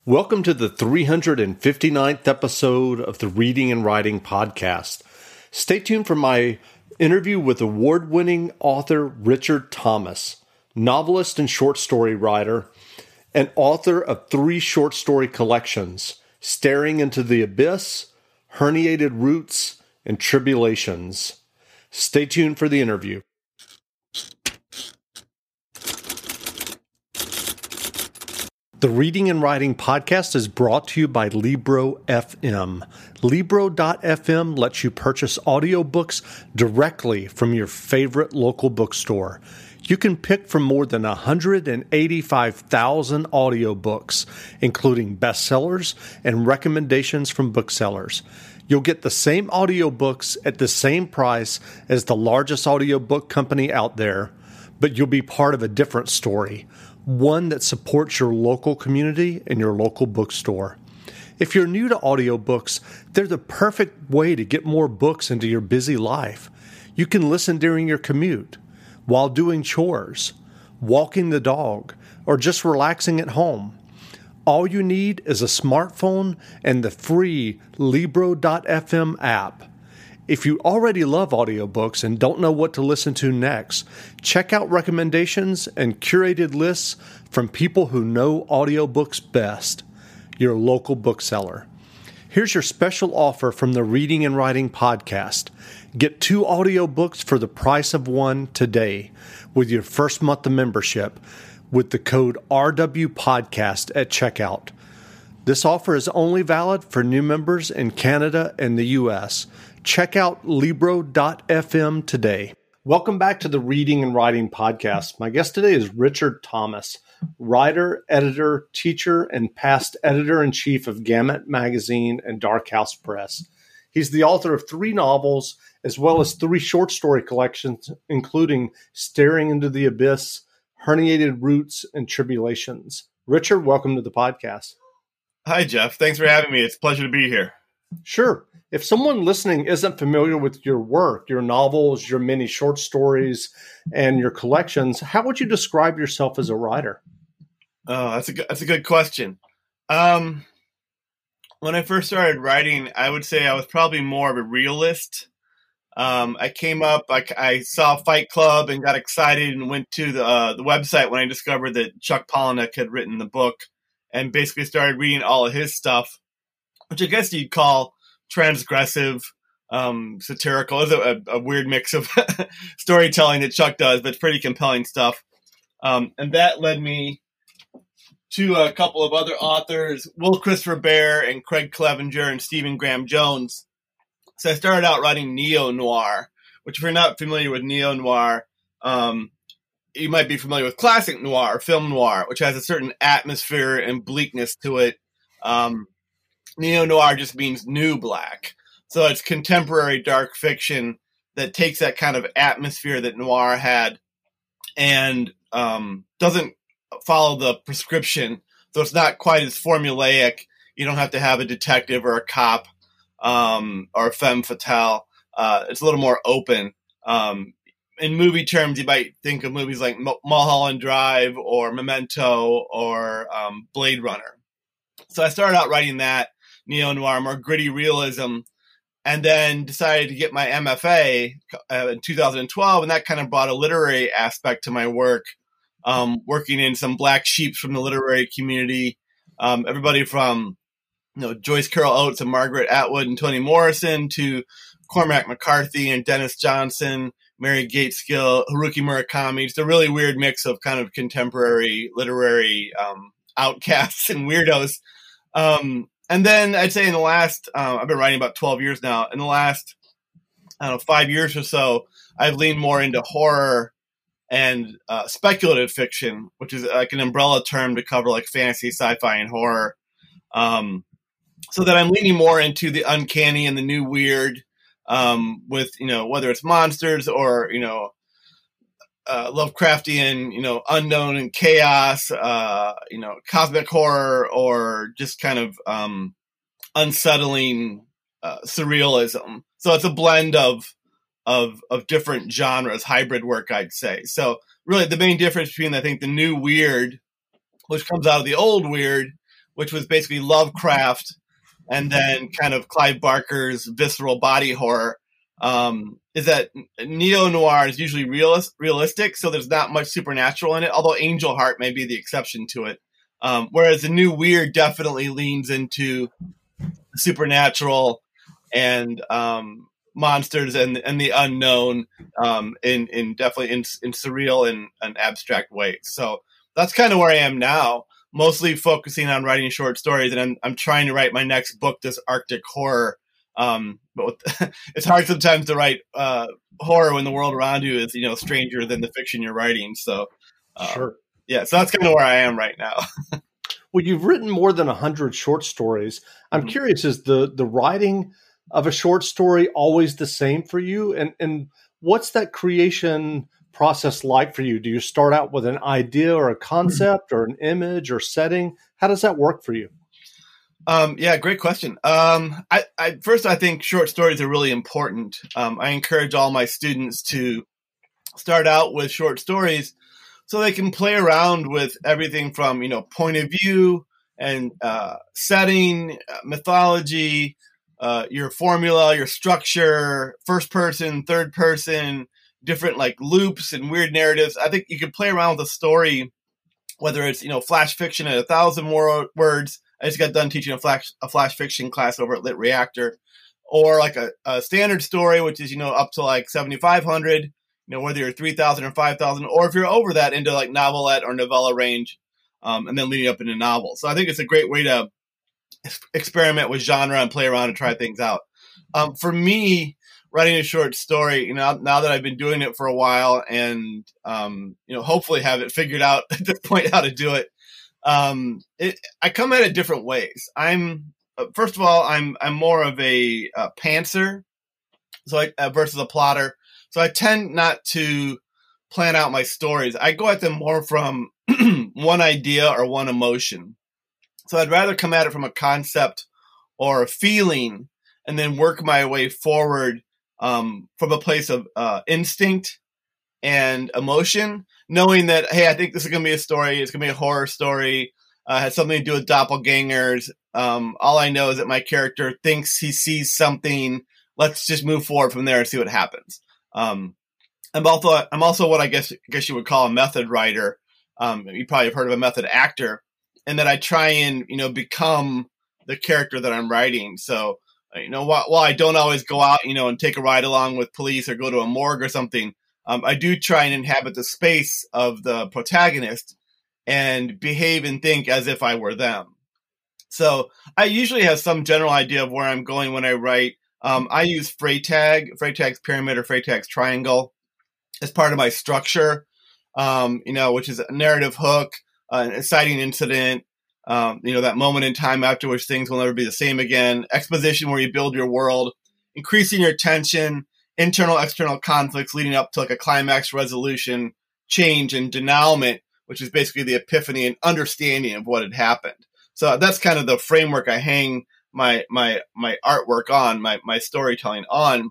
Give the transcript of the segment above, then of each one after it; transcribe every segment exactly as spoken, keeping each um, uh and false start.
Welcome to the three hundred fifty-ninth episode of the Reading and Writing Podcast. Stay tuned for my interview with award-winning author Richard Thomas, novelist and short story writer, and author of three short story collections, Staring into the Abyss, Herniated Roots, and Tribulations. Stay tuned for the interview. The Reading and Writing Podcast is brought to you by Libro F M. Libro dot f m lets you purchase audiobooks directly from your favorite local bookstore. You can pick from more than one hundred eighty-five thousand audiobooks, including bestsellers and recommendations from booksellers. You'll get the same audiobooks at the same price as the largest audiobook company out there, but you'll be part of a different story. One that supports your local community and your local bookstore. If you're new to audiobooks, they're the perfect way to get more books into your busy life. You can listen during your commute, while doing chores, walking the dog, or just relaxing at home. All you need is a smartphone and the free Libro dot f m app. If you already love audiobooks and don't know what to listen to next, check out recommendations and curated lists from people who know audiobooks best, your local bookseller. Here's your special offer from the Reading and Writing Podcast. Get two audiobooks for the price of one today with your first month of membership with the code R W Podcast at checkout. This offer is only valid for new members in Canada and the U S Check out Libro dot f m today. Welcome back to the Reading and Writing Podcast. My guest today is Richard Thomas, writer, editor, teacher, and past editor-in-chief of Gamut Magazine and Dark House Press. He's the author of three novels, as well as three short story collections, including Staring into the Abyss, Herniated Roots, and Tribulations. Richard, welcome to the podcast. Hi, Jeff. Thanks for having me. It's a pleasure to be here. Sure. If someone listening isn't familiar with your work, your novels, your many short stories, and your collections, how would you describe yourself as a writer? Oh, that's a good, that's a good question. Um, when I first started writing, I would say I was probably more of a realist. Um, I came up, I, I saw Fight Club and got excited and went to the uh, the website when I discovered that Chuck Palahniuk had written the book, and basically started reading all of his stuff, which I guess you'd call transgressive, um, satirical. It's a, a, a weird mix of storytelling that Chuck does, but it's pretty compelling stuff. Um, and that led me to a couple of other authors, Will Christopher Bear and Craig Clevenger and Stephen Graham Jones. So I started out writing neo-noir, which if you're not familiar with neo-noir, um, you might be familiar with classic noir, film noir, which has a certain atmosphere and bleakness to it. Um, Neo-noir just means new black. So it's contemporary dark fiction that takes that kind of atmosphere that noir had and um, doesn't follow the prescription. So it's not quite as formulaic. You don't have to have a detective or a cop um, or a femme fatale. Uh, it's a little more open. Um, in movie terms, you might think of movies like Mulholland Drive or Memento or um, Blade Runner. So I started out writing that neo-noir, more gritty realism, and then decided to get my M F A uh, in two thousand twelve, and that kind of brought a literary aspect to my work, um, working in some black sheeps from the literary community, um, everybody from you know Joyce Carol Oates and Margaret Atwood and Toni Morrison to Cormac McCarthy and Dennis Johnson, Mary Gateskill, Haruki Murakami. It's a really weird mix of kind of contemporary literary um, outcasts and weirdos. Um, And then I'd say in the last, uh, I've been writing about twelve years now. In the last, I don't know, five years or so, I've leaned more into horror and uh, speculative fiction, which is like an umbrella term to cover like fantasy, sci-fi, and horror. Um, so that I'm leaning more into the uncanny and the new weird um, with, you know, whether it's monsters or, you know, Uh, Lovecraftian, you know, unknown and chaos, uh, you know, cosmic horror, or just kind of um, unsettling uh, surrealism. So it's a blend of of of different genres, hybrid work, I'd say. So really, the main difference between I think the new weird, which comes out of the old weird, which was basically Lovecraft and then kind of Clive Barker's visceral body horror, um, is that neo-noir is usually realist, realistic, so there's not much supernatural in it, although Angel Heart may be the exception to it. Um, whereas the New Weird definitely leans into supernatural and um, monsters and and the unknown um, in in definitely in, in surreal and, and abstract ways. So that's kind of where I am now, mostly focusing on writing short stories, and I'm I'm trying to write my next book, this Arctic horror. Um, but with, it's hard sometimes to write uh, horror when the world around you is, you know, stranger than the fiction you're writing. So, um, sure, yeah. So that's kind of where I am right now. Well, you've written more than a hundred short stories. I'm mm-hmm. curious: is the the writing of a short story always the same for you? And and what's that creation process like for you? Do you start out with an idea or a concept or an image or setting? How does that work for you? Um, yeah, great question. Um, I, I, first, I think short stories are really important. Um, I encourage all my students to start out with short stories so they can play around with everything from, you know, point of view and uh, setting, uh, mythology, uh, your formula, your structure, first person, third person, different like loops and weird narratives. I think you can play around with a story, whether it's, you know, flash fiction at a thousand more words. I just got done teaching a flash a flash fiction class over at Lit Reactor, or like a, a standard story, which is, you know, up to like seventy-five hundred, you know, whether you're three thousand or five thousand, or if you're over that into like novelette or novella range, um, and then leading up into novels. So I think it's a great way to experiment with genre and play around and try things out. Um, for me, writing a short story, you know, now that I've been doing it for a while and, um, you know, hopefully have it figured out at this point how to do it. Um, it, I come at it different ways. I'm, uh, first of all, I'm, I'm more of a, uh, pantser, so I, uh, versus a plotter. So I tend not to plan out my stories. I go at them more from one idea or one emotion. So I'd rather come at it from a concept or a feeling and then work my way forward, um, from a place of, uh, instinct and emotion, knowing that, hey, I think this is going to be a story. It's going to be a horror story. Uh, has something to do with doppelgangers. Um, all I know is that my character thinks he sees something. Let's just move forward from there and see what happens. Um, I'm also, I'm also what I guess, I guess you would call a method writer. Um, you probably have heard of a method actor, and that I try and, you know, become the character that I'm writing. So, you know, while, while I don't always go out, you know, and take a ride along with police or go to a morgue or something, Um, I do try and inhabit the space of the protagonist and behave and think as if I were them. So I usually have some general idea of where I'm going when I write. Um, I use Freytag, Freytag's pyramid or Freytag's triangle as part of my structure, um, you know, which is a narrative hook, uh, an exciting incident, um, you know, that moment in time after which things will never be the same again, exposition where you build your world, increasing your tension, internal, external conflicts leading up to like a climax resolution, change and denouement, which is basically the epiphany and understanding of what had happened. So that's kind of the framework I hang my, my, my artwork on, my, my storytelling on.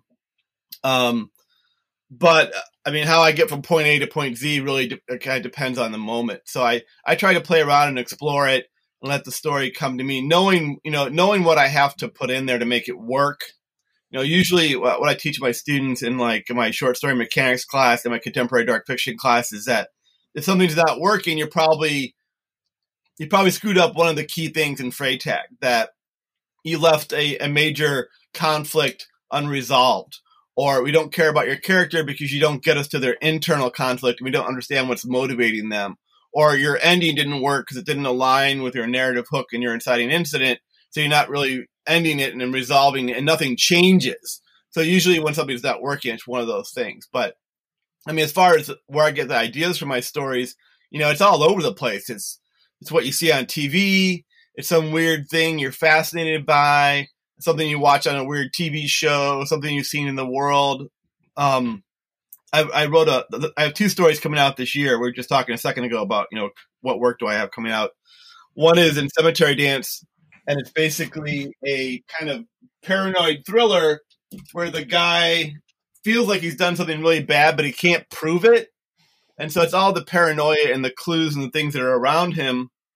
Um, but I mean, how I get from point A to point Z really de- kind of depends on the moment. So I, I try to play around and explore it and let the story come to me, knowing, you know, knowing what I have to put in there to make it work. You know, usually what I teach my students in like my short story mechanics class and my contemporary dark fiction class is that if something's not working, you're probably, you probably screwed up one of the key things in Freytag, that you left a, a major conflict unresolved, or we don't care about your character because you don't get us to their internal conflict and we don't understand what's motivating them, or your ending didn't work because it didn't align with your narrative hook and your inciting incident. So you're not really ending it and then resolving it and nothing changes. So usually when something's not working, it's one of those things. But I mean, as far as where I get the ideas for my stories, you know, it's all over the place. It's, it's what you see on T V. It's some weird thing you're fascinated by, something you watch on a weird T V show, something you've seen in the world. Um, I, I wrote a, I have two stories coming out this year. We were just talking a second ago about, you know, what work do I have coming out? One is in Cemetery Dance, and it's basically a kind of paranoid thriller where the guy feels like he's done something really bad, but he can't prove it. And so it's all the paranoia and the clues and the things that are around him,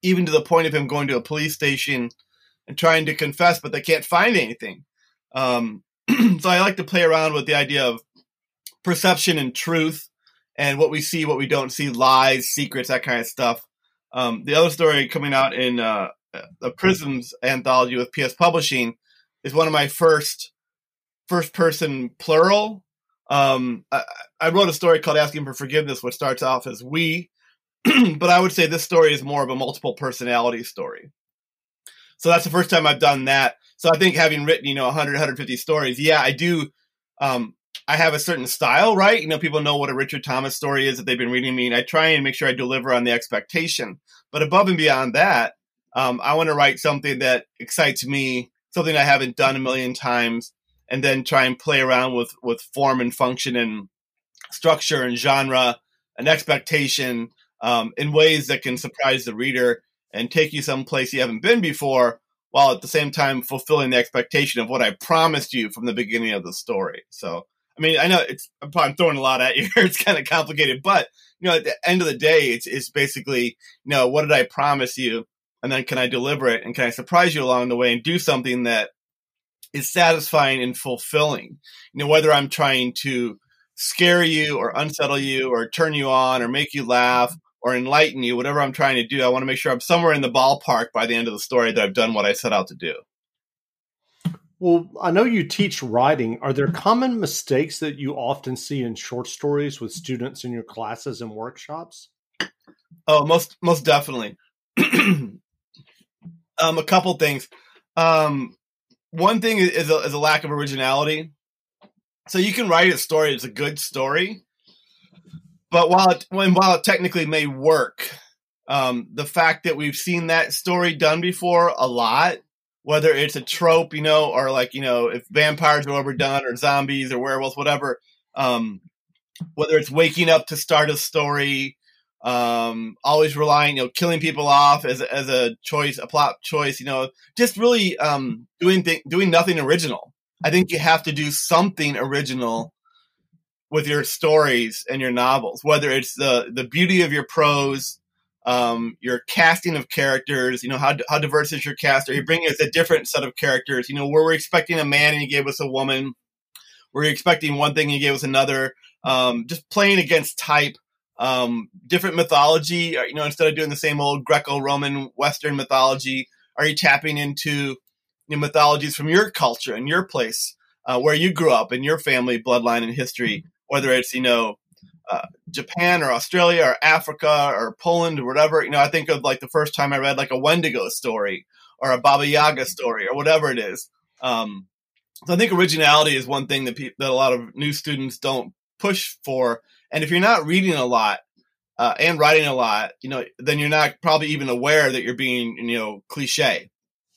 even to the point of him going to a police station and trying to confess, but they can't find anything. Um, so I like to play around with the idea of perception and truth and what we see, what we don't see, lies, secrets, that kind of stuff. Um, the other story coming out in uh, the Prisms anthology with P S Publishing is one of my first first person plural. Um, I, I wrote a story called Asking for Forgiveness, which starts off as we, but I would say this story is more of a multiple personality story. So that's the first time I've done that. So I think having written, you know, one hundred, one hundred fifty stories, yeah, I do. Um, I have a certain style, right? You know, people know what a Richard Thomas story is that they've been reading me, and I try and make sure I deliver on the expectation. But above and beyond that, um, I want to write something that excites me, something I haven't done a million times, and then try and play around with, with form and function and structure and genre and expectation um, in ways that can surprise the reader and take you someplace you haven't been before, while at the same time fulfilling the expectation of what I promised you from the beginning of the story. So, I mean, I know it's, I'm throwing a lot at you. It's kind of complicated, but, you know, at the end of the day, it's, it's basically, you know, what did I promise you? And then can I deliver it? And can I surprise you along the way and do something that is satisfying and fulfilling? You know, whether I'm trying to scare you or unsettle you or turn you on or make you laugh or enlighten you, whatever I'm trying to do, I want to make sure I'm somewhere in the ballpark by the end of the story that I've done what I set out to do. Well, I know you teach writing. Are there common mistakes that you often see in short stories with students in your classes and workshops? Oh, most most definitely. um, a couple things. Um, one thing is a, is a lack of originality. So you can write a story that's a good story, but while it, when, while it technically may work, um, the fact that we've seen that story done before a lot, whether it's a trope, you know, or like, you know, if vampires are overdone or zombies or werewolves, whatever, um, whether it's waking up to start a story, um, always relying, you know, killing people off as, as a choice, a plot choice, you know, just really um, doing th- doing nothing original. I think you have to do something original with your stories and your novels, whether it's the, the beauty of your prose, um, your casting of characters, you know, how, how diverse is your cast? Are you bringing us a different set of characters? You know, were we expecting a man and you gave us a woman? Were you expecting one thing and you gave us another? Um, just playing against type, um, different mythology, you know, instead of doing the same old Greco-Roman Western mythology, are you tapping into, you know, mythologies from your culture and your place, uh, where you grew up in your family bloodline and history, whether it's, you know, uh, Japan or Australia or Africa or Poland or whatever. You know, I think of like the first time I read like a Wendigo story or a Baba Yaga story or whatever it is. Um, so I think originality is one thing that pe- that a lot of new students don't push for. And if you're not reading a lot uh, and writing a lot, you know, then you're not probably even aware that you're being, you know, cliche.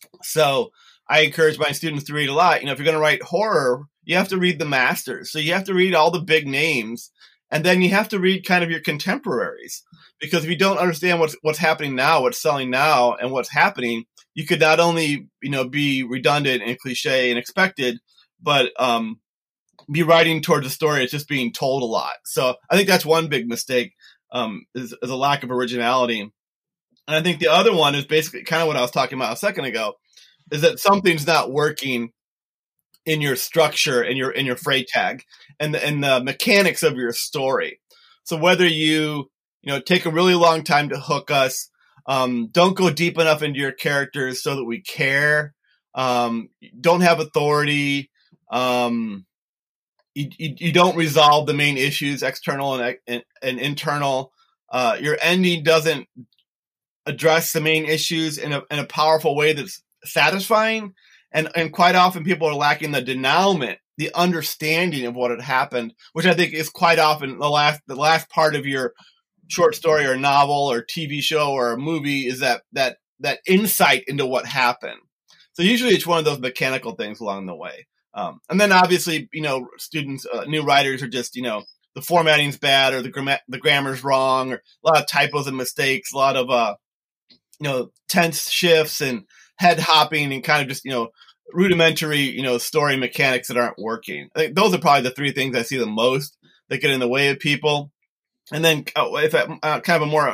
So I encourage my students to read a lot. You know, if you're going to write horror, you have to read the masters. So you have to read all the big names, and then you have to read kind of your contemporaries, because if you don't understand what's what's happening now, what's selling now, and what's happening, you could not only, you know, be redundant and cliche and expected, but um, be writing towards a story that's just being told a lot. So I think that's one big mistake, um, is, is a lack of originality. And I think the other one is basically kind of what I was talking about a second ago, is that something's not working in your structure and your in your freight tag and the, and the mechanics of your story. So whether you you know take a really long time to hook us, um, don't go deep enough into your characters so that we care, um, don't have authority, um, you, you, you don't resolve the main issues, external and and, and internal. Uh, your ending doesn't address the main issues in a in a powerful way that's satisfying. And and quite often people are lacking the denouement, the understanding of what had happened, which I think is quite often the last the last part of your short story or novel or T V show or a movie, is that that that insight into what happened. So usually it's one of those mechanical things along the way. Um, and then obviously, you know, students, uh, new writers are just, you know, the formatting's bad or the gram- the grammar's wrong, or a lot of typos and mistakes, a lot of, uh, you know, tense shifts and head hopping and kind of just, you know, rudimentary, you know, story mechanics that aren't working. I think those are probably the three things I see the most that get in the way of people. And then uh, if uh, kind of a more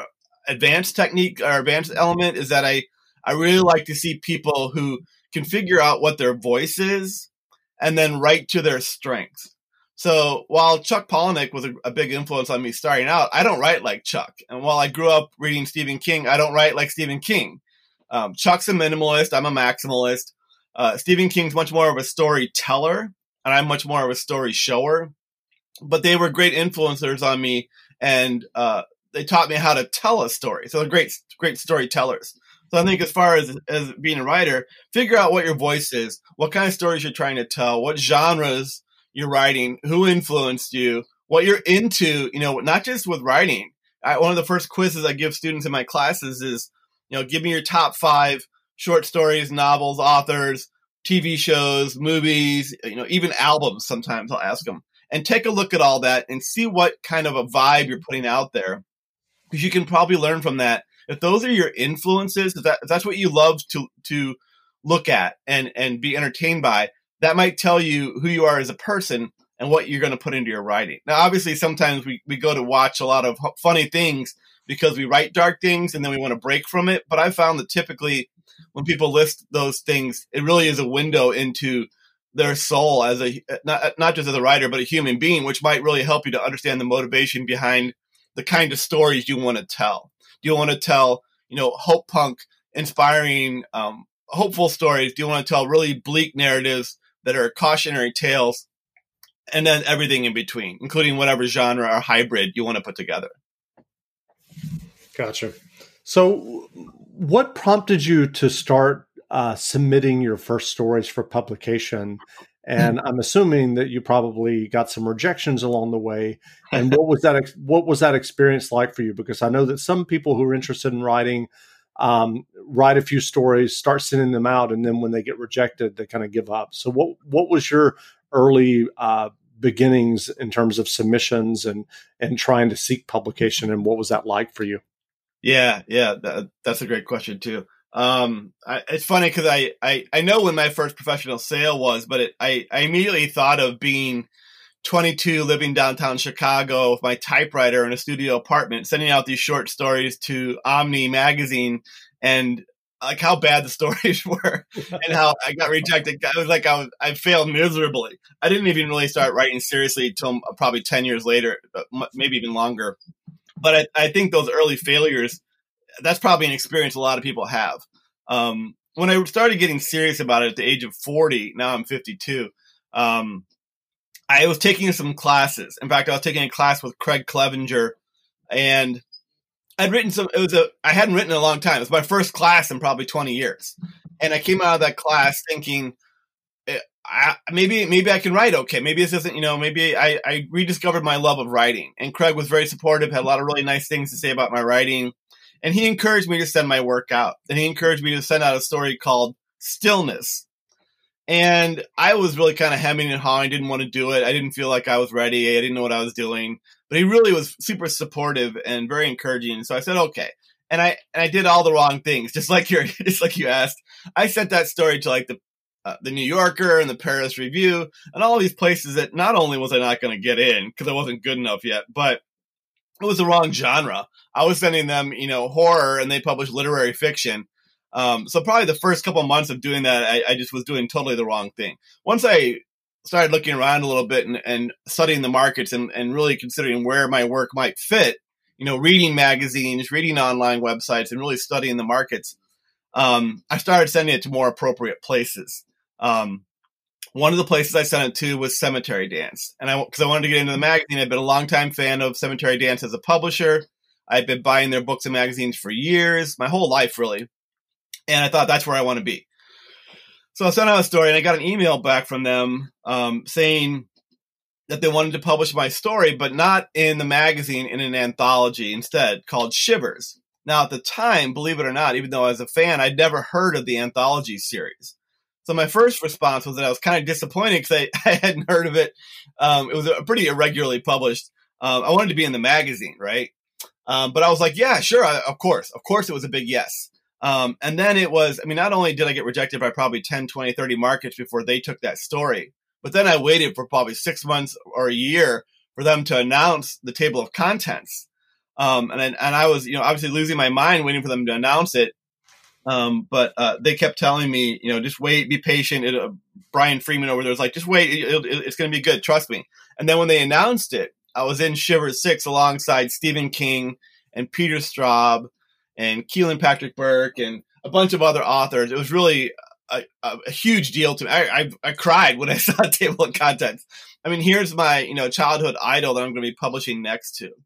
advanced technique or advanced element is that I, I really like to see people who can figure out what their voice is and then write to their strengths. So while Chuck Palahniuk was a, a big influence on me starting out, I don't write like Chuck. And while I grew up reading Stephen King, I don't write like Stephen King. Um, Chuck's a minimalist. I'm a maximalist. Uh, Stephen King's much more of a storyteller, and I'm much more of a story shower. But they were great influencers on me, and uh, they taught me how to tell a story. So they're great, great storytellers. So I think as far as, as being a writer, figure out what your voice is, what kind of stories you're trying to tell, what genres you're writing, who influenced you, what you're into, you know, not just with writing. I, one of the first quizzes I give students in my classes is, you know, give me your top five short stories, novels, authors, T V shows, movies, you know, even albums. Sometimes I'll ask them, and take a look at all that and see what kind of a vibe you're putting out there, because you can probably learn from that. If those are your influences, if, that, if that's what you love to to look at and, and be entertained by, that might tell you who you are as a person and what you're going to put into your writing. Now, obviously, sometimes we, we go to watch a lot of funny things because we write dark things and then we want to break from it. But I found that typically when people list those things, it really is a window into their soul as a, not, not just as a writer, but a human being, which might really help you to understand the motivation behind the kind of stories you want to tell. Do you want to tell, you know, hope punk, inspiring, um, hopeful stories? Do you want to tell really bleak narratives that are cautionary tales? And then everything in between, including whatever genre or hybrid you want to put together. Gotcha. So what prompted you to start uh, submitting your first stories for publication? And I'm assuming that you probably got some rejections along the way. And what was that, what was that experience like for you? Because I know that some people who are interested in writing um, write a few stories, start sending them out, and then when they get rejected, they kind of give up. So what, what was your early uh, beginnings in terms of submissions and, and trying to seek publication, and what was that like for you? Yeah, yeah, that, that's a great question too. Um, I, it's funny because I, I, I know when my first professional sale was, but it, I, I immediately thought of being twenty-two, living downtown Chicago with my typewriter in a studio apartment, sending out these short stories to Omni magazine, and like how bad the stories were and how I got rejected. I was like, I was, I failed miserably. I didn't even really start writing seriously until probably ten years later, maybe even longer. But I, I think those early failures, that's probably an experience a lot of people have. Um, when I started getting serious about it at the age of forty, now I'm fifty-two, um, I was taking some classes. In fact, I was taking a class with Craig Clevenger, and I'd written some, it was a, I hadn't written in a long time. It was my first class in probably twenty years. And I came out of that class thinking, I, maybe, maybe I can write okay. Maybe this isn't, you know, maybe I, I rediscovered my love of writing. And Craig was very supportive, had a lot of really nice things to say about my writing. And he encouraged me to send my work out. And he encouraged me to send out a story called Stillness. And I was really kind of hemming and hawing. I didn't want to do it. I didn't feel like I was ready. I didn't know what I was doing. But he really was super supportive and very encouraging. So I said, okay. And I and I did all the wrong things, just like you just like you asked. I sent that story to like the uh, the New Yorker and the Paris Review and all these places that not only was I not going to get in because I wasn't good enough yet, but it was the wrong genre. I was sending them, you know, horror, and they published literary fiction. Um, so probably the first couple of months of doing that, I, I just was doing totally the wrong thing. Once I started looking around a little bit and, and studying the markets and, and really considering where my work might fit, you know, reading magazines, reading online websites, and really studying the markets, um, I started sending it to more appropriate places. Um, one of the places I sent it to was Cemetery Dance. And I, because I wanted to get into the magazine, I'd been a longtime fan of Cemetery Dance as a publisher. I'd been buying their books and magazines for years, my whole life, really. And I thought that's where I want to be. So I sent out a story, and I got an email back from them um, saying that they wanted to publish my story, but not in the magazine, in an anthology instead, called Shivers. Now, at the time, believe it or not, even though I was a fan, I'd never heard of the anthology series. So my first response was that I was kind of disappointed because I, I hadn't heard of it. Um, it was a pretty irregularly published. Um, I wanted to be in the magazine, right? Um, but I was like, yeah, sure, I, of course. Of course, it was a big yes. Um, and then it was, I mean, not only did I get rejected by probably ten, twenty, thirty markets before they took that story, but then I waited for probably six months or a year for them to announce the table of contents. Um, and, I, and I was, you know, obviously losing my mind waiting for them to announce it. Um, but uh, they kept telling me, you know, just wait, be patient. It, uh, Brian Freeman over there was like, just wait, it, it, it's going to be good, trust me. And then when they announced it, I was in Shiver Six alongside Stephen King and Peter Straub and Keelan Patrick Burke and a bunch of other authors. It was really a, a, a huge deal to me. I, I, I cried when I saw a table of contents. I mean, here's my, you know, childhood idol that I'm going to be publishing next to.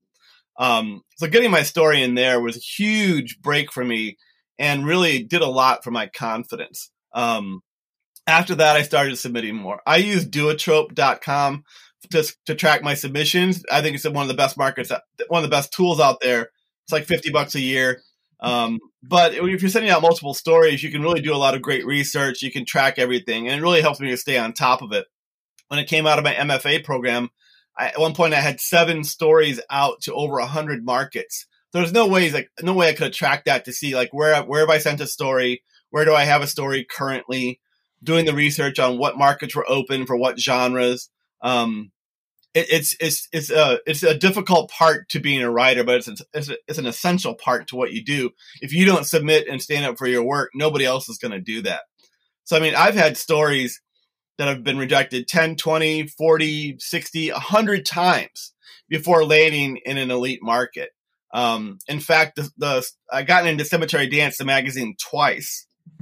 Um, so getting my story in there was a huge break for me and really did a lot for my confidence. Um, after that, I started submitting more. I use duotrope dot com to, to track my submissions. I think it's one of the best markets, one of the best tools out there. It's like fifty bucks a year. Um, but if you're sending out multiple stories, you can really do a lot of great research. You can track everything, and it really helps me to stay on top of it. When it came out of my M F A program, I, at one point I had seven stories out to over a hundred markets. There's no ways, like no way I could have tracked that to see like where where have I sent a story, where do I have a story currently, doing the research on what markets were open for what genres. Um, it, it's it's it's a it's a difficult part to being a writer, but it's it's, a, it's an essential part to what you do. If you don't submit and stand up for your work, nobody else is going to do that. So I mean, I've had stories that have been rejected ten, twenty, forty, sixty, one hundred times before landing in an elite market. Um, in fact, the, the I got into Cemetery Dance, the magazine, twice.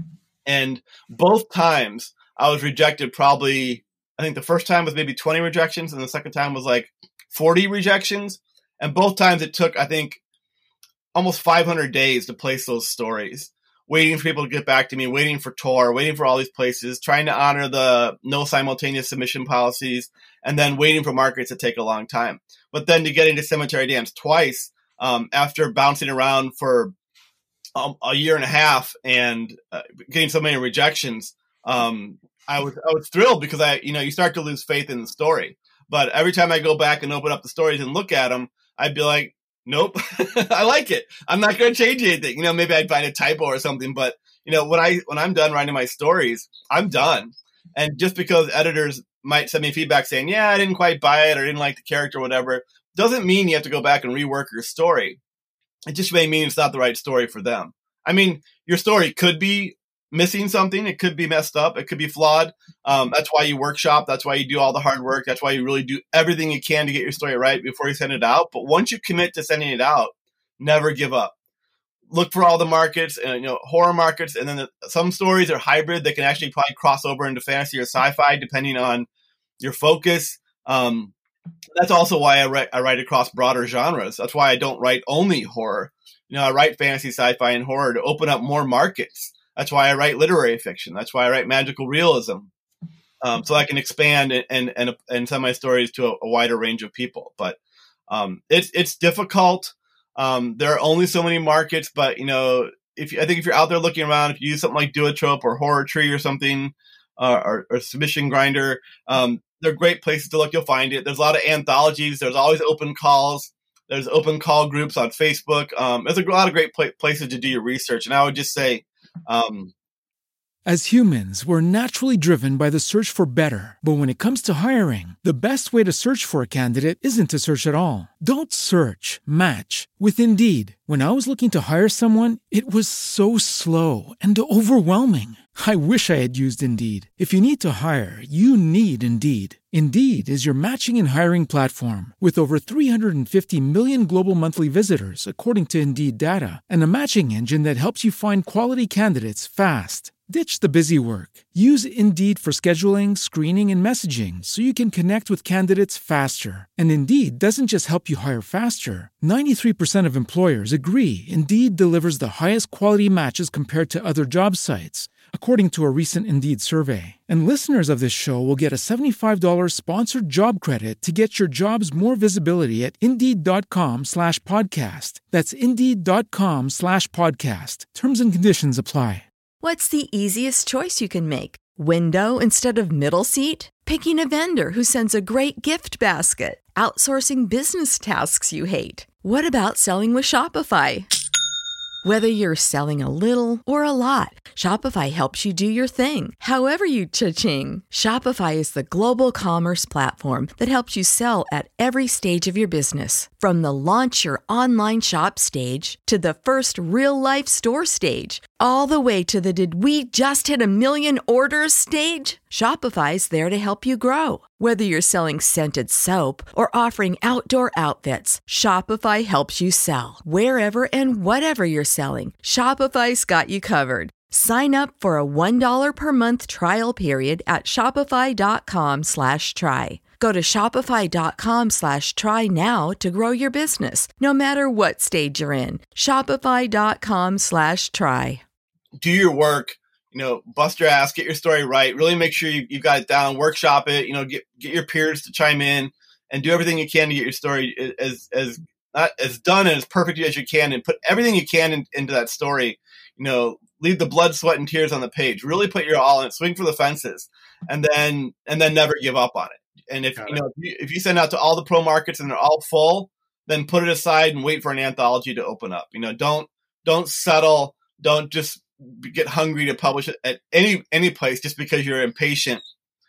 And both times I was rejected probably, I think the first time was maybe twenty rejections and the second time was like forty rejections. And both times it took, I think, almost five hundred days to place those stories, waiting for people to get back to me, waiting for Tor, waiting for all these places, trying to honor the no simultaneous submission policies, and then waiting for markets to take a long time. But then to get into Cemetery Dance twice, um, after bouncing around for um, a year and a half and uh, getting so many rejections, um, I was I was thrilled because I, you know, you start to lose faith in the story. But every time I go back and open up the stories and look at them, I'd be like, nope, I like it. I'm not going to change anything. You know, maybe I'd find a typo or something, but you know, when I, when I'm done writing my stories, I'm done. And just because editors might send me feedback saying, yeah, I didn't quite buy it or didn't like the character or whatever, doesn't mean you have to go back and rework your story. It just may mean it's not the right story for them. I mean, your story could be missing something. It could be messed up. It could be flawed. Um, that's why you workshop. That's why you do all the hard work. That's why you really do everything you can to get your story right before you send it out. But once you commit to sending it out, never give up. Look for all the markets, and you know, horror markets, and then the, some stories are hybrid. They can actually probably cross over into fantasy or sci-fi depending on your focus. Um, that's also why I write, I write across broader genres. That's why I don't write only horror. You know, I write fantasy, sci-fi, and horror to open up more markets. That's why I write literary fiction. That's why I write magical realism, um, so I can expand and and and, and send my stories to a, a wider range of people. But um, it's it's difficult. Um, there are only so many markets. But you know, if you, I think if you're out there looking around, if you use something like Duotrope or Horror Tree or something, uh, or, or Submission Grinder, um, they're great places to look. You'll find it. There's a lot of anthologies. There's always open calls. There's open call groups on Facebook. Um, there's a lot of great pl- places to do your research. And I would just say. Um, As humans, we're naturally driven by the search for better. But when it comes to hiring, the best way to search for a candidate isn't to search at all. Don't search, match with Indeed. When I was looking to hire someone, it was so slow and overwhelming. I wish I had used Indeed. If you need to hire, you need Indeed. Indeed is your matching and hiring platform with over three hundred fifty million global monthly visitors, according to Indeed data, and a matching engine that helps you find quality candidates fast. Ditch the busy work. Use Indeed for scheduling, screening, and messaging so you can connect with candidates faster. And Indeed doesn't just help you hire faster. ninety-three percent of employers agree Indeed delivers the highest quality matches compared to other job sites, according to a recent Indeed survey. And listeners of this show will get a seventy-five dollars sponsored job credit to get your jobs more visibility at Indeed.com slash podcast. That's Indeed.com slash podcast. Terms and conditions apply. What's the easiest choice you can make? Window instead of middle seat? Picking a vendor who sends a great gift basket? Outsourcing business tasks you hate? What about selling with Shopify? Whether you're selling a little or a lot, Shopify helps you do your thing, however you cha-ching. Shopify is the global commerce platform that helps you sell at every stage of your business. From the launch your online shop stage to the first real-life store stage, all the way to the did we just hit a million orders stage. Shopify's there to help you grow. Whether you're selling scented soap or offering outdoor outfits, Shopify helps you sell. Wherever and whatever you're selling, Shopify's got you covered. Sign up for a one dollar per month trial period at shopify.com slash try. Go to shopify.com slash try now to grow your business, no matter what stage you're in. Shopify.com slash try. Do your work, you know, bust your ass, get your story right, really make sure you, you've got it down, workshop it, you know, get get your peers to chime in and do everything you can to get your story as as not as done and as perfect as you can, and put everything you can in, into that story. You know, leave the blood, sweat, and tears on the page. Really put your all in it, swing for the fences, and then and then never give up on it. And if Got you it. know if you, if you send out to all the pro markets and they're all full, then put it aside and wait for an anthology to open up. You know, don't don't settle, don't just get hungry to publish it at any any place just because you're impatient.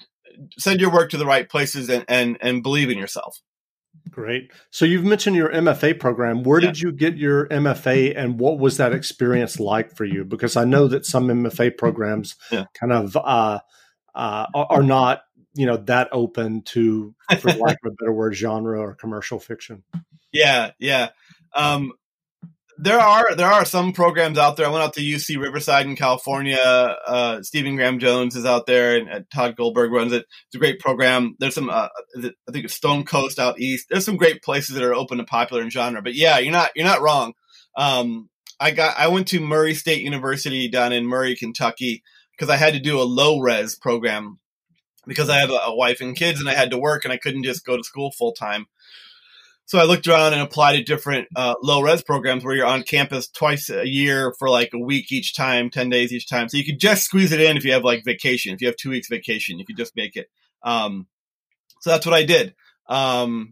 Send your work to the right places and and, and believe in yourself. Great. So you've mentioned your M F A program. Where Yeah. did you get your M F A, and what was that experience like for you? Because I know that some M F A programs Yeah. kind of uh, uh, are are not, you know, that open to, for lack of a better word, genre or commercial fiction. Yeah, yeah. Um, there are there are some programs out there. I went out to U C Riverside in California. Uh, Stephen Graham Jones is out there, and, and Todd Goldberg runs it. It's a great program. There's some, uh, I think it's Stone Coast out east. There's some great places that are open to popular and genre. But yeah, you're not you're not wrong. Um, I got I went to Murray State University down in Murray, Kentucky, because I had to do a low res program because I have a, a wife and kids, and I had to work, and I couldn't just go to school full time. So I looked around and applied to different uh, low-res programs where you're on campus twice a year for like a week each time, ten days each time. So you could just squeeze it in if you have like vacation. If you have two weeks vacation, you could just make it. Um, so that's what I did. Um,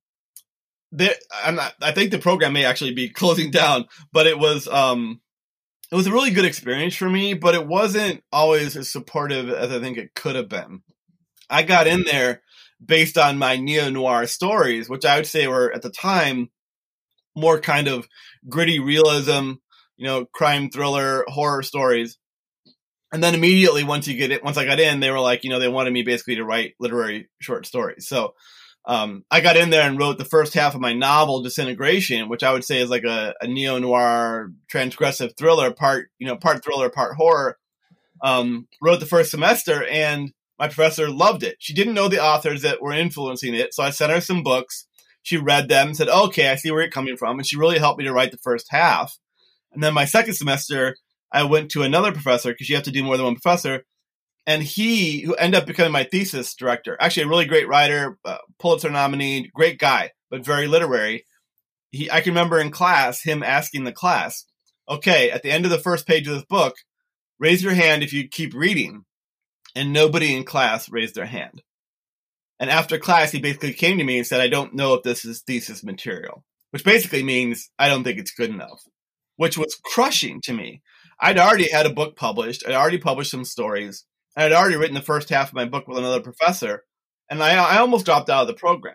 there, I'm not, I think the program may actually be closing down, but it was um, it was a really good experience for me, but it wasn't always as supportive as I think it could have been. I got in there based on my neo-noir stories, which I would say were at the time more kind of gritty realism, you know, crime thriller, horror stories. And then immediately once you get it, once I got in, they were like, you know, they wanted me basically to write literary short stories. So um, I got in there and wrote the first half of my novel, Disintegration, which I would say is like a, a neo-noir transgressive thriller, part, you know, part thriller, part horror. Um, wrote the first semester, and my professor loved it. She didn't know the authors that were influencing it, so I sent her some books. She read them and said, okay, I see where you're coming from. And she really helped me to write the first half. And then my second semester, I went to another professor, because you have to do more than one professor. And he, who ended up becoming my thesis director, actually a really great writer, uh, Pulitzer nominee, great guy, but very literary. He, I can remember in class, him asking the class, okay, at the end of the first page of this book, raise your hand if you keep reading. And nobody in class raised their hand. And after class, he basically came to me and said, I don't know if this is thesis material, which basically means I don't think it's good enough, which was crushing to me. I'd already had a book published. I'd already published some stories. I had already written the first half of my book with another professor, and I, I almost dropped out of the program.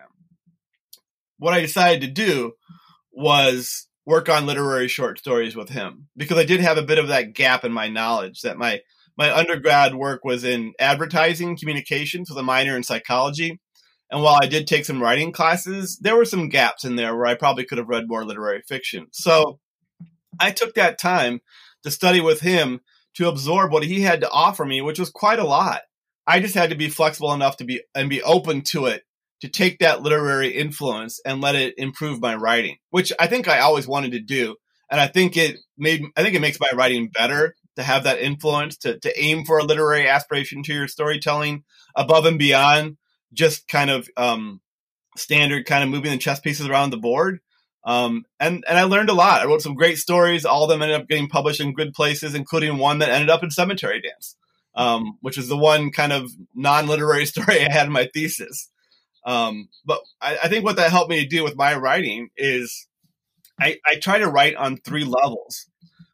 What I decided to do was work on literary short stories with him, because I did have a bit of that gap in my knowledge. That my My undergrad work was in advertising communications with a minor in psychology. And while I did take some writing classes, there were some gaps in there where I probably could have read more literary fiction. So I took that time to study with him, to absorb what he had to offer me, which was quite a lot. I just had to be flexible enough to be and be open to it, to take that literary influence and let it improve my writing, which I think I always wanted to do. And I think it made, I think it makes my writing better to have that influence, to, to aim for a literary aspiration to your storytelling above and beyond just kind of um, standard kind of moving the chess pieces around the board. Um, and, and I learned a lot. I wrote some great stories. All of them ended up getting published in good places, including one that ended up in Cemetery Dance, um, which is the one kind of non-literary story I had in my thesis. Um, but I, I think what that helped me to do with my writing is I, I try to write on three levels.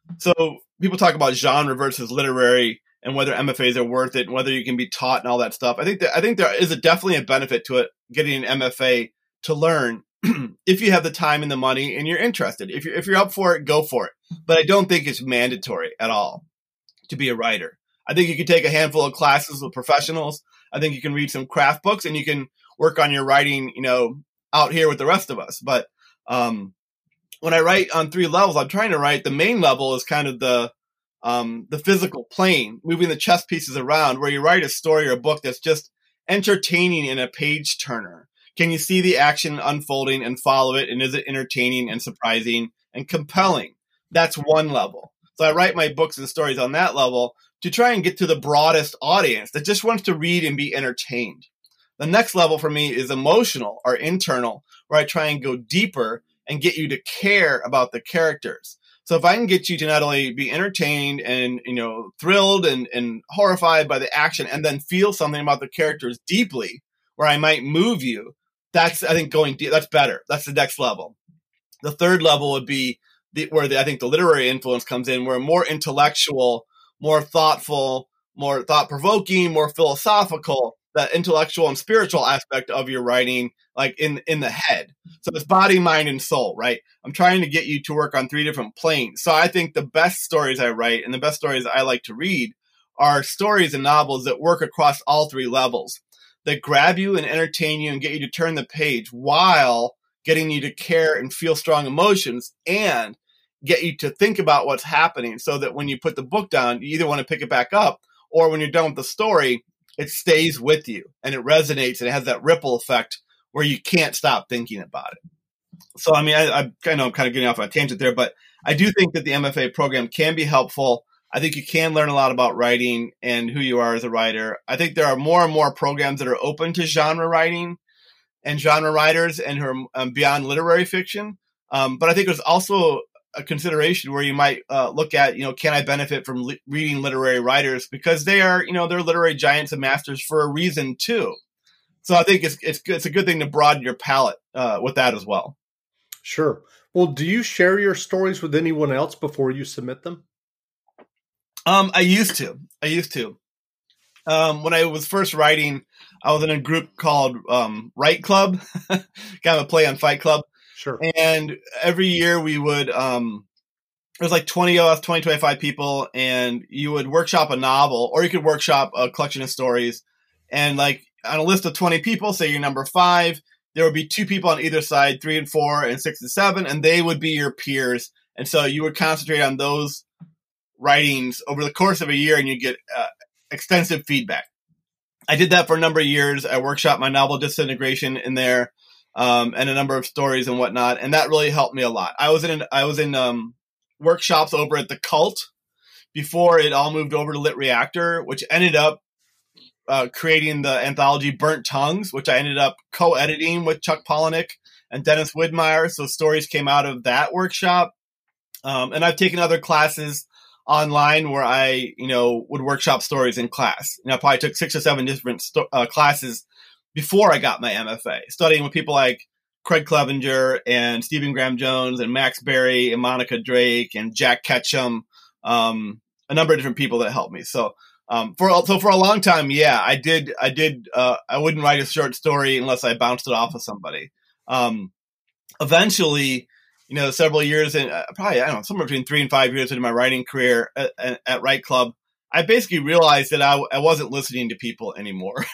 So people talk about genre versus literary and whether M F As are worth it and whether you can be taught and all that stuff. I think that I think there is a, definitely a benefit to it, getting an M F A to learn if you have the time and the money and you're interested. If you're, if you're up for it, go for it. But I don't think it's mandatory at all to be a writer. I think you can take a handful of classes with professionals. I think you can read some craft books and you can work on your writing, you know, out here with the rest of us. But um, when I write on three levels, I'm trying to write, the main level is kind of the um, the physical plane, moving the chess pieces around, where you write a story or a book that's just entertaining in a page turner. Can you see the action unfolding and follow it? And is it entertaining and surprising and compelling? That's one level. So I write my books and stories on that level to try and get to the broadest audience that just wants to read and be entertained. The next level for me is emotional or internal, where I try and go deeper and get you to care about the characters. So if I can get you to not only be entertained and, you know, thrilled and, and horrified by the action, and then feel something about the characters deeply, where I might move you, that's, I think, going deep, that's better. That's the next level. The third level would be the, where the, I think the literary influence comes in, where more intellectual, more thoughtful, more thought-provoking, more philosophical, that intellectual and spiritual aspect of your writing, like in, in the head. So it's body, mind, and soul, right? I'm trying to get you to work on three different planes. So I think the best stories I write and the best stories I like to read are stories and novels that work across all three levels, that grab you and entertain you and get you to turn the page while getting you to care and feel strong emotions and get you to think about what's happening, so that when you put the book down, you either want to pick it back up, or when you're done with the story, it stays with you and it resonates and it has that ripple effect where you can't stop thinking about it. So, I mean, I, I, I know I'm kind of getting off on a tangent there, but I do think that the M F A program can be helpful. I think you can learn a lot about writing and who you are as a writer. I think there are more and more programs that are open to genre writing and genre writers and who are um, beyond literary fiction. Um, but I think there's also a consideration where you might uh, look at, you know, can I benefit from li- reading literary writers, because they are, you know, they're literary giants and masters for a reason too. So I think it's it's it's a good thing to broaden your palette uh, with that as well. Sure. Well, do you share your stories with anyone else before you submit them? Um, I used to. I used to. Um, when I was first writing, I was in a group called um, Write Club, kind of a play on Fight Club. Sure. And every year we would, um, it was like twenty of us, twenty, twenty-five people, and you would workshop a novel, or you could workshop a collection of stories. And like on a list of twenty people, say you're number five, there would be two people on either side, three and four and six and seven, and they would be your peers. And so you would concentrate on those writings over the course of a year, and you get uh, extensive feedback. I did that for a number of years. I workshopped my novel Disintegration in there. Um, and a number of stories and whatnot. And that really helped me a lot. I was in, I was in, um, workshops over at the Cult before it all moved over to Lit Reactor, which ended up, uh, creating the anthology Burnt Tongues, which I ended up co-editing with Chuck Palahniuk and Dennis Widmeyer. So stories came out of that workshop. Um, and I've taken other classes online where I, you know, would workshop stories in class. And I probably took six or seven different sto- uh, classes before I got my M F A, studying with people like Craig Clevenger and Stephen Graham Jones and Max Berry and Monica Drake and Jack Ketchum, um, a number of different people that helped me. So, um, for so for a long time, yeah, I did, I did, uh, I wouldn't write a short story unless I bounced it off of somebody. Um, eventually, you know, several years in, uh, probably I don't know, somewhere between three and five years into my writing career at, at, at Write Club, I basically realized that I, I wasn't listening to people anymore.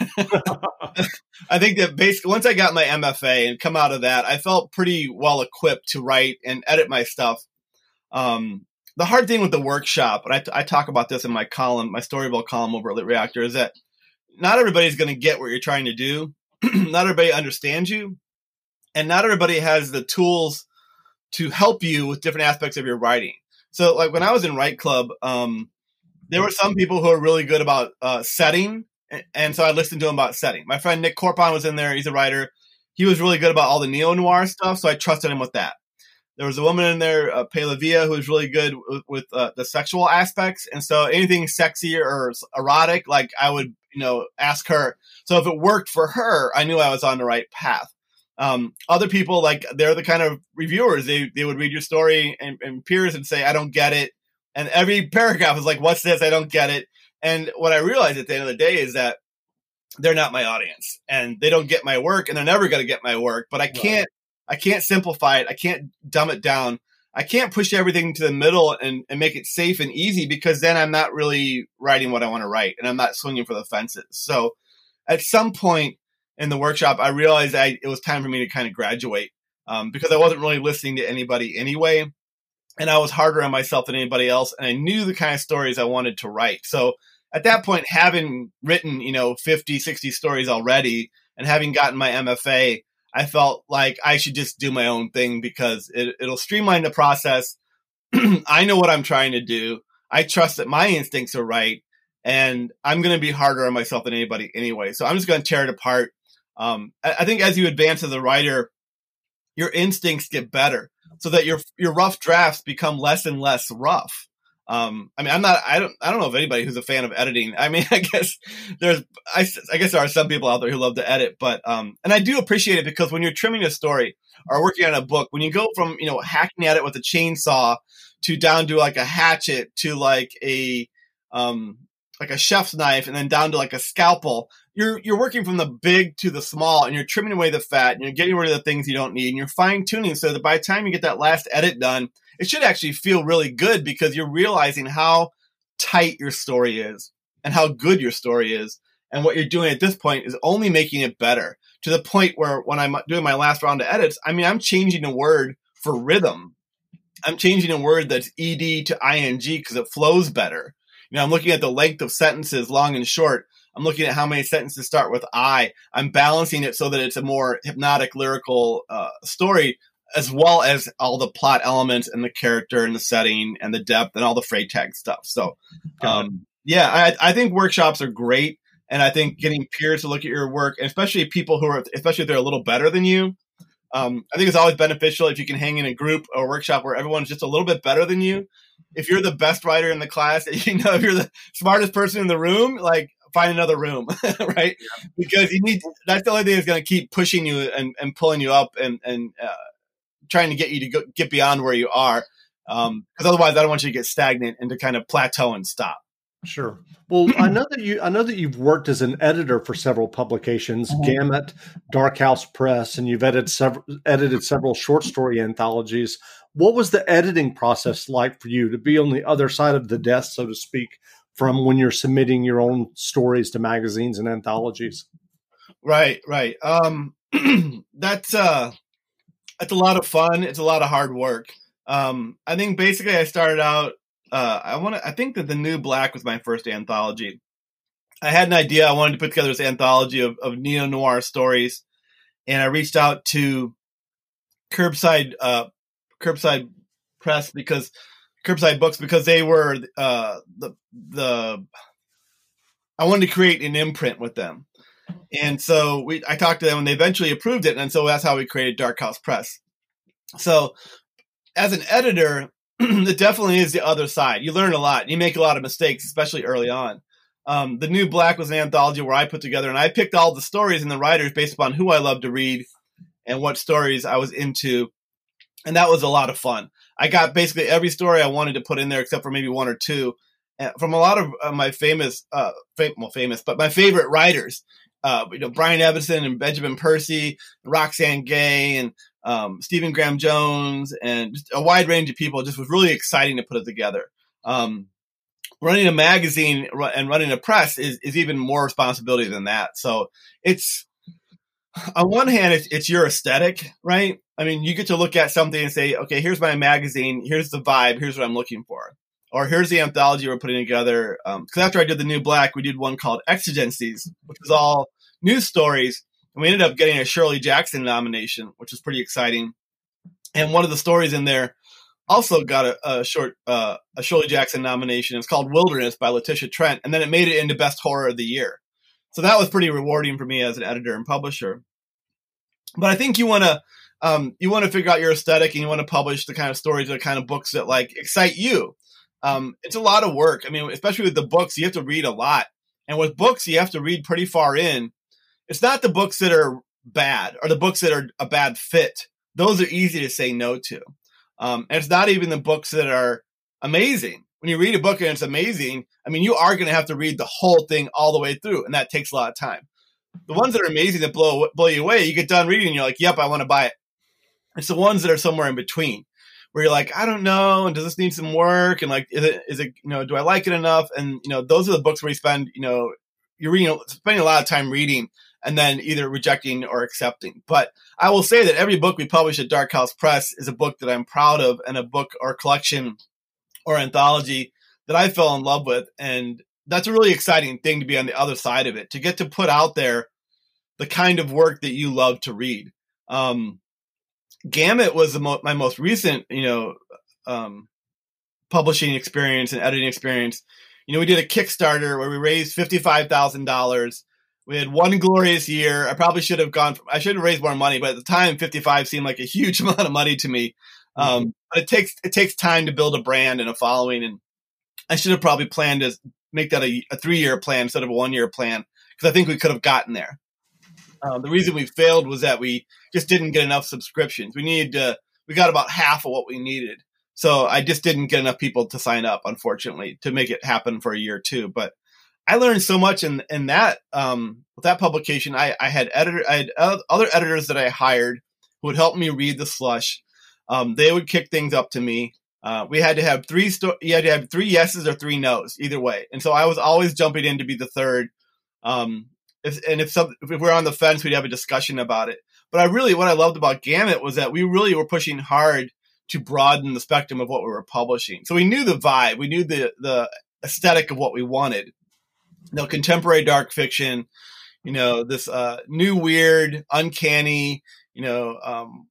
I think that basically once I got my M F A and come out of that, I felt pretty well equipped to write and edit my stuff. Um, the hard thing with the workshop, and I, I talk about this in my column, my Storyville column over at Lit Reactor, is that not everybody's going to get what you're trying to do. Not everybody understands you. And not everybody has the tools to help you with different aspects of your writing. So like when I was in Write Club, um, there were some people who are really good about uh, setting, and, and so I listened to them about setting. My friend Nick Corpon was in there. He's a writer. He was really good about all the neo-noir stuff, so I trusted him with that. There was a woman in there, uh, Paylavia, who was really good with, with uh, the sexual aspects, and so anything sexy or erotic, like I would, you know, ask her. So if it worked for her, I knew I was on the right path. Um, other people, like they're the kind of reviewers, they they would read your story and, and peers and say, I don't get it. And every paragraph is like, what's this? I don't get it. And what I realized at the end of the day is that they're not my audience and they don't get my work and they're never going to get my work, but I can't, I can't simplify it. I can't dumb it down. I can't push everything to the middle and, and make it safe and easy, because then I'm not really writing what I want to write and I'm not swinging for the fences. So at some point in the workshop, I realized I, it was time for me to kind of graduate um, because I wasn't really listening to anybody anyway. And I was harder on myself than anybody else. And I knew the kind of stories I wanted to write. So at that point, having written, you know, fifty, sixty stories already and having gotten my M F A, I felt like I should just do my own thing because it, it'll streamline the process. I know what I'm trying to do. I trust that my instincts are right. And I'm going to be harder on myself than anybody anyway. So I'm just going to tear it apart. Um, I, I think as you advance as a writer, your instincts get better so that your your rough drafts become less and less rough. Um, I mean, I'm not, I don't, I don't know of anybody who's a fan of editing. I mean, I guess there's, I, I guess there are some people out there who love to edit, but, um, and I do appreciate it because when you're trimming a story or working on a book, when you go from, you know, hacking at it with a chainsaw to down to like a hatchet to like a, um, like a chef's knife and then down to like a scalpel, you're, you're working from the big to the small and you're trimming away the fat and you're getting rid of the things you don't need and you're fine tuning so that by the time you get that last edit done, it should actually feel really good because you're realizing how tight your story is and how good your story is. And what you're doing at this point is only making it better to the point where when I'm doing my last round of edits, I mean, I'm changing a word for rhythm. I'm changing a word that's E D to I N G because it flows better. You know, I'm looking at the length of sentences, long and short. I'm looking at how many sentences start with I. I'm balancing it so that it's a more hypnotic, lyrical uh, story, as well as all the plot elements and the character and the setting and the depth and all the freight tag stuff. So, um, yeah, I, I think workshops are great. And I think getting peers to look at your work, and especially people who are, especially if they're a little better than you, um, I think it's always beneficial if you can hang in a group or workshop where everyone's just a little bit better than you. If you're the best writer in the class, you know, if you're the smartest person in the room, like find another room, right? Yeah. Because you need, that's the only thing that's going to keep pushing you and, and pulling you up and, and, uh, trying to get you to go, get beyond where you are. Um, cause otherwise I don't want you to get stagnant and to kind of plateau and stop. Sure. Well, I know that you, I know that you've worked as an editor for several publications, mm-hmm. Gamut, Dark House Press, and you've edited several, edited several short story anthologies. What was the editing process like for you to be on the other side of the desk, so to speak, from when you're submitting your own stories to magazines and anthologies? Right, right. Um, that's, uh, It's a lot of fun. It's a lot of hard work. Um, I think basically I started out, uh, I want to, I think that The New Black was my first anthology. I had an idea. I wanted to put together this anthology of, of neo-noir stories. And I reached out to Curbside, uh, Curbside Press because Curbside Books, because they were, uh, the, the, I wanted to create an imprint with them. And so we, I talked to them and they eventually approved it. And so that's how we created Dark House Press. So as an editor, it definitely is the other side. You learn a lot. You make a lot of mistakes, especially early on. Um, The New Black was an anthology where I put together and I picked all the stories and the writers based upon who I love to read and what stories I was into. And that was a lot of fun. I got basically every story I wanted to put in there except for maybe one or two uh, from a lot of uh, my famous, uh, fam- well, famous, but my favorite writers. Uh, you know, Brian Evenson and Benjamin Percy, Roxane Gay, and um, Stephen Graham Jones, and just a wide range of people. It just was really exciting to put it together. Um, running a magazine and running a press is, is even more responsibility than that. So it's, on one hand, it's, it's your aesthetic, right? I mean, you get to look at something and say, okay, here's my magazine, here's the vibe, here's what I'm looking for. Or here's the anthology we're putting together. Because um, after I did The New Black, we did one called Exigencies, which was all news stories. And we ended up getting a Shirley Jackson nomination, which was pretty exciting. And one of the stories in there also got a, a short uh, a Shirley Jackson nomination. It's called Wilderness by Letitia Trent. And then it made it into Best Horror of the Year. So that was pretty rewarding for me as an editor and publisher. But I think you want to um, you want to figure out your aesthetic and you want to publish the kind of stories, the kind of books that like excite you. Um, it's a lot of work. I mean, especially with the books, you have to read a lot. And with books, you have to read pretty far in. It's not the books that are bad or the books that are a bad fit. Those are easy to say no to. Um, and it's not even the books that are amazing. when you read a book and it's amazing, I mean, you are going to have to read the whole thing all the way through, and that takes a lot of time. The ones that are amazing that blow blow you away, you get done reading and you're like, yep, I want to buy it. It's the ones that are somewhere in between where you're like, I don't know, and does this need some work? And like, is it, is it, you know, do I like it enough? And, you know, those are the books where you spend, you know, you're reading, spending a lot of time reading and then either rejecting or accepting. But I will say that every book we publish at Dark House Press is a book that I'm proud of, and a book or collection or anthology that I fell in love with. And that's a really exciting thing to be on the other side of it, to get to put out there the kind of work that you love to read. Um, Gamut was the mo- my most recent, you know, um, publishing experience and editing experience. You know, we did a Kickstarter where we raised fifty-five thousand dollars. We had one glorious year. I probably should have gone, I should have raised more money, but at the time, fifty-five seemed like a huge amount of money to me. Um, mm-hmm. But it takes, it takes time to build a brand and a following. And I should have probably planned to make that a, a three-year plan instead of a one-year plan, because I think we could have gotten there. Um, the reason we failed was that we just didn't get enough subscriptions. We needed to, we got about half of what we needed. So I just didn't get enough people to sign up, unfortunately, to make it happen for a year or two. But I learned so much in, in that, um, with that publication. I, I had editor, I had other editors that I hired who would help me read the slush. Um, they would kick things up to me. Uh, we had to have three, sto- you had to have three yeses or three nos, either way. And so I was always jumping in to be the third. Um, If, and if, some, if we're on the fence, we'd have a discussion about it. But I really, what I loved about Gamut was that we really were pushing hard to broaden the spectrum of what we were publishing. So we knew the vibe, we knew the the aesthetic of what we wanted. You know, contemporary dark fiction, you know, this uh, new, weird, uncanny, you know, um,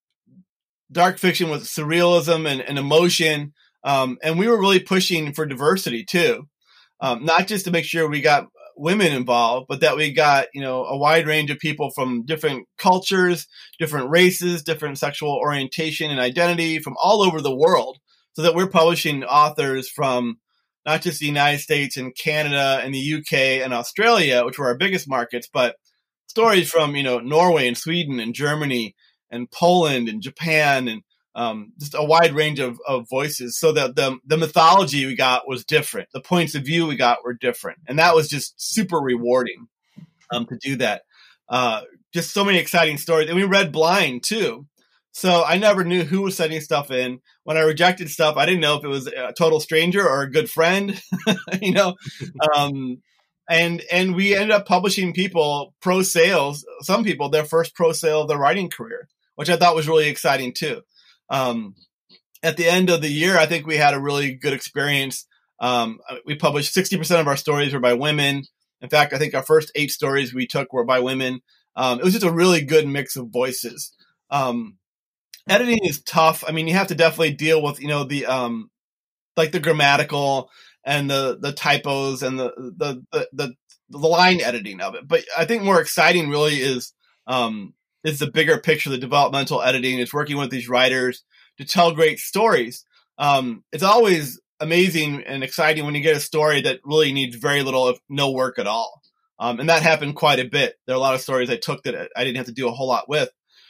dark fiction with surrealism and, and emotion. Um, and we were really pushing for diversity too, um, not just to make sure we got women involved, but that we got, you know, a wide range of people from different cultures, different races, different sexual orientation and identity from all over the world, so that we're publishing authors from not just the United States and Canada and the U K and Australia, which were our biggest markets, but stories from, you know, Norway and Sweden and Germany and Poland and Japan, and Um, just a wide range of, of voices, so that the the mythology we got was different. The points of view we got were different. And that was just super rewarding um, to do that. Uh, just so many exciting stories. And we read blind too. So I never knew who was sending stuff in. When I rejected stuff, I didn't know if it was a total stranger or a good friend, you know? um, and, and we ended up publishing people pro sales, some people, their first pro sale of their writing career, which I thought was really exciting too. Um, at the end of the year, I think we had a really good experience. Um, we published sixty percent of our stories were by women. In fact, I think our first eight stories we took were by women. Um, it was just a really good mix of voices. Um, editing is tough. I mean, you have to definitely deal with, you know, the, um, like the grammatical and the, the typos and the, the, the, the, the line editing of it. But I think more exciting really is, um, It's the bigger picture, the developmental editing. It's working with these writers to tell great stories. Um, it's always amazing and exciting when you get a story that really needs very little, if no work at all. Um, and that happened quite a bit. There are a lot of stories I took that I didn't have to do a whole lot with.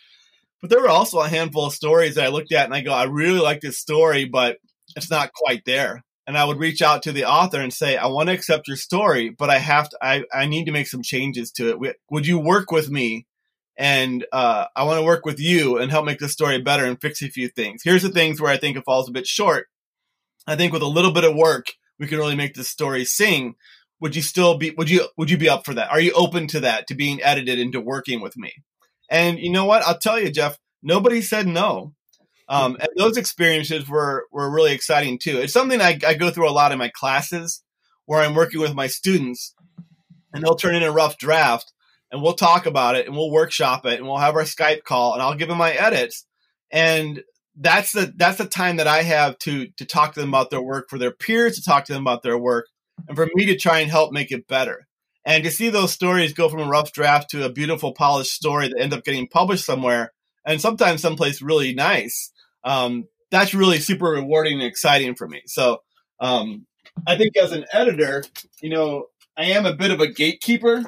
But there were also a handful of stories that I looked at and I go, I really like this story, but it's not quite there. And I would reach out to the author and say, I want to accept your story, but I have to, I, I need to make some changes to it. Would you work with me? And uh, I want to work with you and help make the story better and fix a few things. Here's the things where I think it falls a bit short. I think with a little bit of work, we can really make this story sing. Would you still be, would you, would you be up for that? Are you open to that, to being edited into working with me? And you know what? I'll tell you, Jeff, nobody said no. Um, and those experiences were, were really exciting too. It's something I, I go through a lot in my classes where I'm working with my students and they'll turn in a rough draft. And we'll talk about it and we'll workshop it and we'll have our Skype call and I'll give them my edits. And that's the, that's the time that I have to, to talk to them about their work, for their peers to talk to them about their work, and for me to try and help make it better. And to see those stories go from a rough draft to a beautiful polished story that ends up getting published somewhere, and sometimes someplace really nice. Um, that's really super rewarding and exciting for me. So um, I think as an editor, you know, I am a bit of a gatekeeper.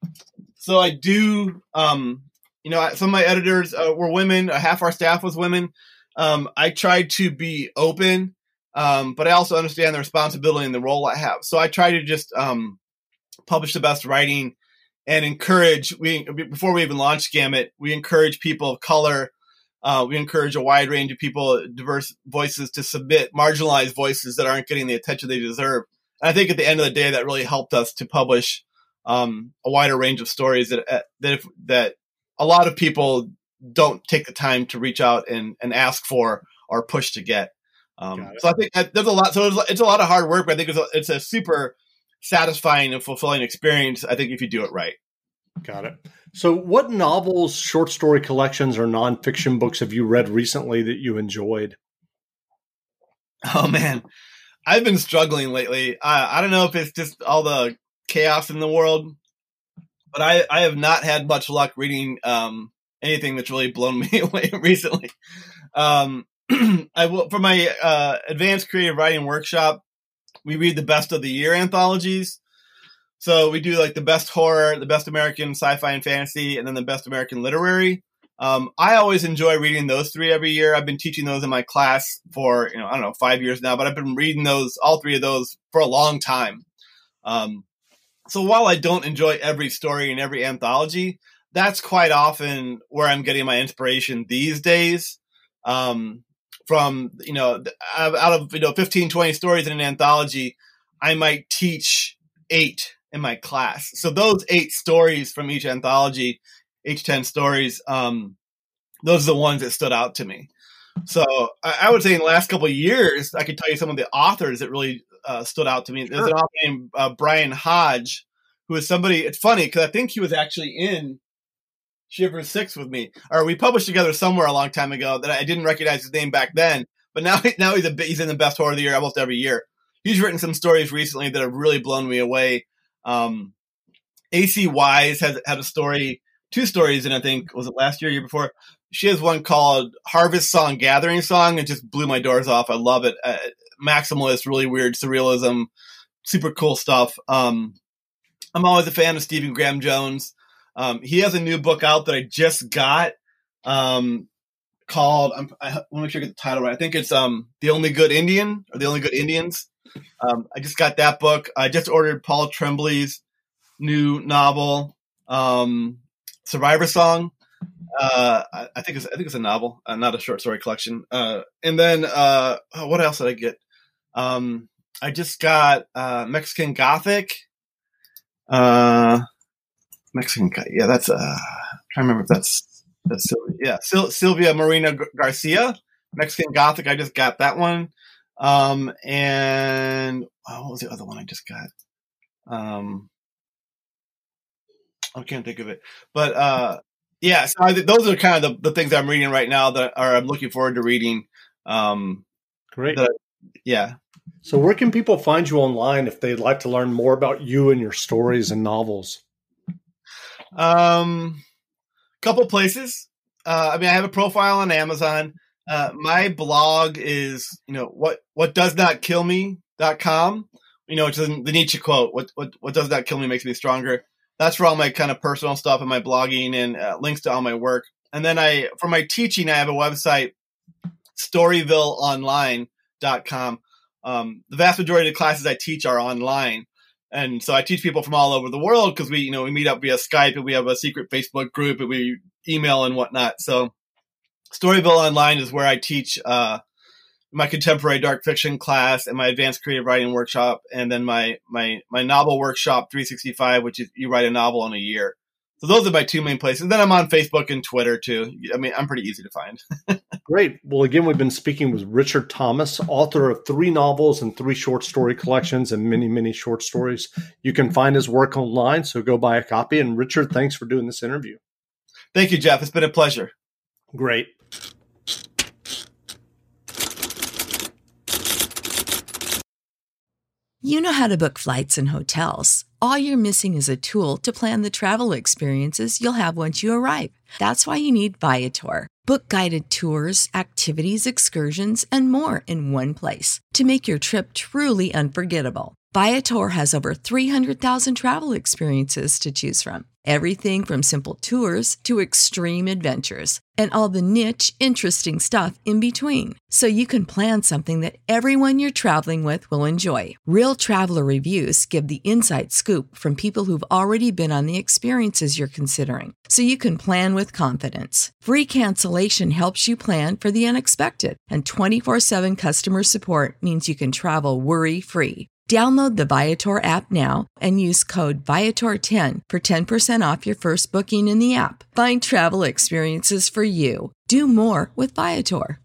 So I do, um, you know, some of my editors uh, were women. Half our staff was women. Um, I tried to be open Um, but I also understand the responsibility and the role I have. So I try to just um, publish the best writing and encourage, we before we even launch Gamut, we encourage people of color. Uh, we encourage a wide range of people, diverse voices, to submit marginalized voices that aren't getting the attention they deserve. And I think at the end of the day, that really helped us to publish um, a wider range of stories that that if, that a lot of people don't take the time to reach out and, and ask for or push to get. Um, so I think that there's a lot. So it's, it's a lot of hard work, but I think it's a, it's a super satisfying and fulfilling experience, I think, if you do it right. Got it. So what novels, short story collections, or nonfiction books have you read recently that you enjoyed? Oh, man. I've been struggling lately. I, I don't know if it's just all the chaos in the world, but I, I have not had much luck reading um, anything that's really blown me away recently. Um, I will, for my uh, advanced creative writing workshop, we read the best of the year anthologies. So we do like the best horror, the best American sci-fi and fantasy, and then the best American literary. Um, I always enjoy reading those three every year. I've been teaching those in my class for, you know, I don't know, five years now, but I've been reading those, all three of those, for a long time. Um, so while I don't enjoy every story in every anthology, that's quite often where I'm getting my inspiration these days. Um, from, you know, out of, you know, fifteen, twenty stories in an anthology, I might teach eight in my class. So those eight stories from each anthology, each ten stories, um, those are the ones that stood out to me. So I, I would say in the last couple of years, I could tell you some of the authors that really uh, stood out to me. There's an author named uh, Brian Hodge, who is somebody, it's funny because I think he was actually in Shiver Six with me, or we published together somewhere a long time ago that I didn't recognize his name back then, but now, now he's a he's in the best horror of the year almost every year. He's written some stories recently that have really blown me away. Um, A C Wise has had a story, two stories, and I think, was it last year, year before? She has one called Harvest Song, Gathering Song. It just blew my doors off. I love it. Uh, maximalist, really weird surrealism, super cool stuff. Um, I'm always a fan of Stephen Graham Jones. Um, he has a new book out that I just got um, called, I'm, I want to make sure I get the title right. I think it's um, The Only Good Indian, or The Only Good Indians. Um, I just got that book. I just ordered Paul Tremblay's new novel, um, Survivor Song. Uh, I, I think it's I think it's a novel, uh, not a short story collection. Uh, and then uh, oh, what else did I get? Um, I just got uh, Mexican Gothic. Uh, Mexican, yeah, that's. Uh, I'm trying to remember if that's that's Sylvia. Yeah, Sil- Sylvia Marina Garcia, Mexican Gothic. I just got that one. Um, and oh, what was the other one I just got? Um, I can't think of it, but uh, yeah. So I, those are kind of the, the things I'm reading right now that are I'm looking forward to reading. Um, Great, that, yeah. So where can people find you online if they'd like to learn more about you and your stories and novels? Um, couple places. Uh, I mean, I have a profile on Amazon. Uh, my blog is, you know, what, what does not kill me dot com, you know, which is the Nietzsche quote, what, what, what does not kill me makes me stronger. That's for all my kind of personal stuff and my blogging and uh, links to all my work. And then I, for my teaching, I have a website, storyville online dot com. Um, the vast majority of the classes I teach are online. And so I teach people from all over the world because we, you know, we meet up via Skype and we have a secret Facebook group and we email and whatnot. So Storyville Online is where I teach uh, my contemporary dark fiction class and my advanced creative writing workshop, and then my my my novel workshop three sixty-five, which is you write a novel in a year. So those are my two main places. And then I'm on Facebook and Twitter too. I mean, I'm pretty easy to find. Great. Well, again, we've been speaking with Richard Thomas, author of three novels and three short story collections and many, many short stories. You can find his work online, so go buy a copy. And Richard, thanks for doing this interview. Thank you, Jeff. It's been a pleasure. Great. You know how to book flights and hotels. All you're missing is a tool to plan the travel experiences you'll have once you arrive. That's why you need Viator. Book guided tours, activities, excursions, and more in one place to make your trip truly unforgettable. Viator has over three hundred thousand travel experiences to choose from. Everything from simple tours to extreme adventures and all the niche, interesting stuff in between. So you can plan something that everyone you're traveling with will enjoy. Real traveler reviews give the inside scoop from people who've already been on the experiences you're considering. So you can plan with confidence. Free cancellation helps you plan for the unexpected. And twenty-four seven customer support means you can travel worry-free. Download the Viator app now and use code Viator ten for ten percent off your first booking in the app. Find travel experiences for you. Do more with Viator.